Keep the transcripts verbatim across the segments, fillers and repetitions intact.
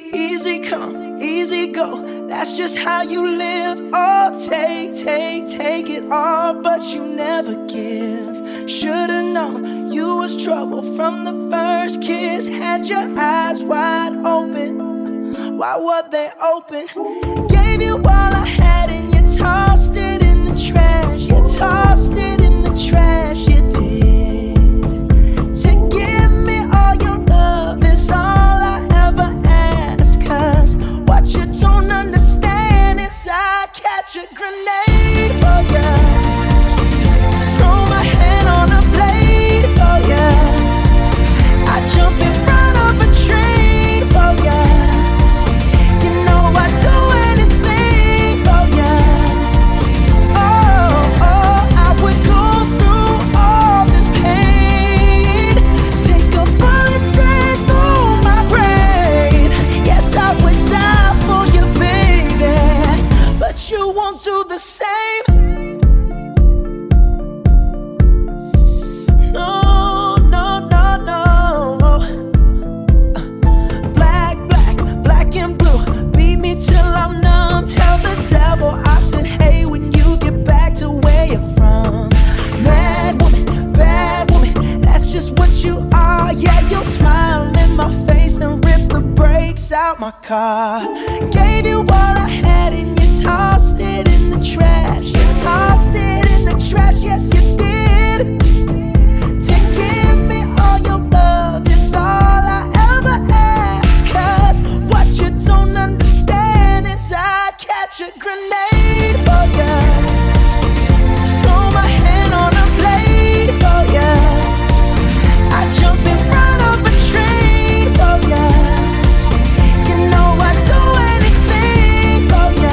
Easy come, easy go, that's just how you live. Oh, take, take, take it all, but you never give. Should've known you was trouble from the first kiss. Had your eyes wide open, why were they open? Gave you all I had and you tossed it in the trash. You tossed it in the trash, you did. To give me all your love is all I ever ask. Cause what you don't understand is I'd catch a grenade for ya, throw my hand on a blade for ya, I'd jump in front of a train for ya. You know I'd do anything for ya. Oh, oh, I would go through all this pain, take a bullet straight through my brain. Yes, I would die for you, baby, but you won't do the same. No, no, no, no. Black, black, black and blue, beat me till I'm numb. Tell the devil I said hey when you get back to where you're from. Mad woman, bad woman, that's just what you are. Yeah, you'll smile in my face, then rip the brakes out my car. Gave you all I had and you tossed it in the trash. You tossed it in the trash, yes you did. To give me all your love is all I ever ask. Cause what you don't understand is I'd catch a grenade for ya, throw my hand on a blade for ya, I'd jump in front of a train for ya. You know I'd do anything for ya.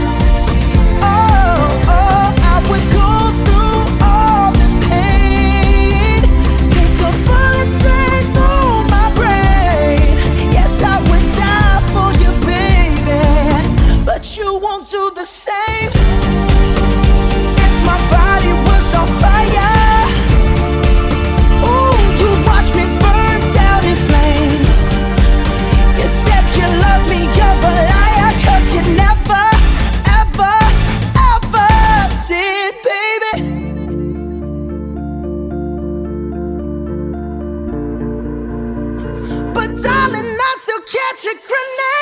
Oh, oh, I would go through all this pain, take a bullet straight through my brain. Yes, I would die for you, baby, but you won't do the same. If my body was on fire, ooh, you'd watch me burn down in flames. You said you love me, you're a liar, cause you never, ever, ever did, baby. But darling, I'd still catch a grenade.